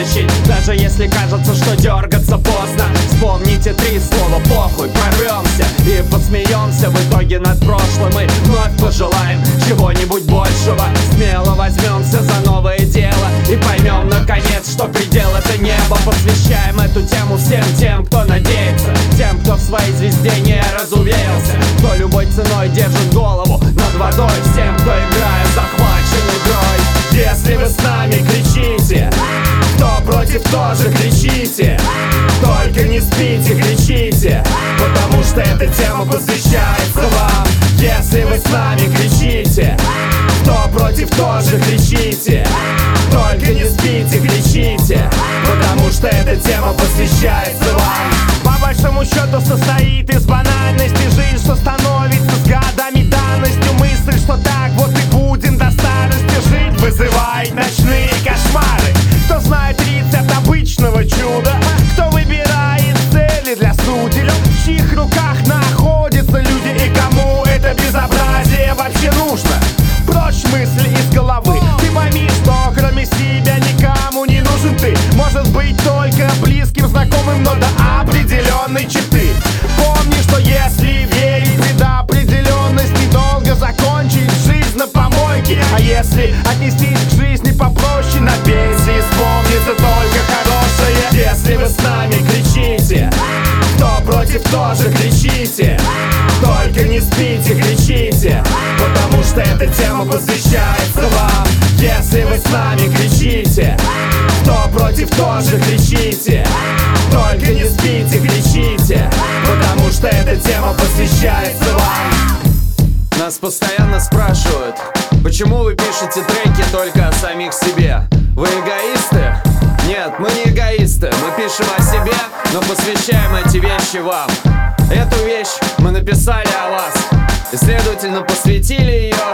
вытащить, даже если кажется, что дергаться поздно. Вспомните 3 слова: похуй, прорвемся и посмеемся. В итоге над прошлым мы вновь пожелаем чего-нибудь большего. Смело возьмемся за новое дело и поймем наконец, что предел — это небо. Посвящаем эту тему всем тем, кто надеется, тем, кто в своей звезде не разуверился, кто любой ценой держит голову над водой, всем, кто играет захвачен игрой. Если вы с нами, кричите, кто против, тоже кричите. Только не спите, кричите, потому что эта тема посвящается вам. Если вы с нами, кричите, кто против, тоже кричите. Только не спите, кричите, потому что эта тема посвящается вам. По большому счету состоит из банальности. Жизнь, что становится с годами данностью. Мысль, что так вот и будем до старости жить, вызывает ночные кошмары. Кто знает рецепт обычного чуда, кто выбирает цели для судей, в чьих руках находятся люди и кому это безобразие вообще нужно. Прочь мысли из головы, ты пойми, что кроме себя никому не нужен ты. Может быть только близким, знакомым, но до определенной черты. Помни, что если верить в предопределенность, недолго закончить жизнь на помойке. А если отнестись к жизни попроще, на пенсии вспомнится только хорошее. Если вы с нами, кричите, кто против, тоже кричите. Только не спите, кричите, потому что эта тема посвящается вам. Если вы с нами, кричите, кто против, тоже кричите. Только не спите, кричите, потому что эта тема посвящается вам. Нас постоянно спрашивают, почему вы пишете треки только о самих себе? Вы эгоисты? Нет, мы не эгоисты. Мы пишем о себе, но посвящаем эти вещи вам. Эту вещь мы написали о вас и, следовательно, посвятили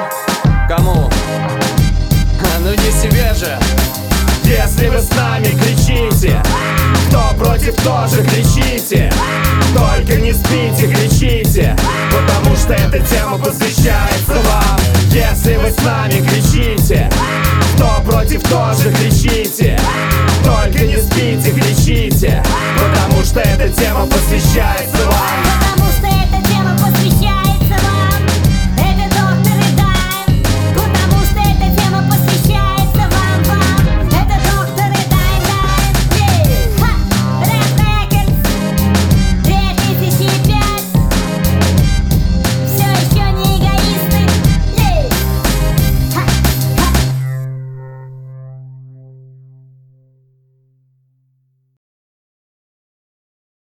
ее кому? Ну не себе же. Если вы с нами, кричите, кто против, тоже кричите. Только не спите, кричите, потому что эта тема посвящается вам. Если вы с нами, кричите, кто против, тоже кричите. Только не спите, кричите, потому что эта тема посвящается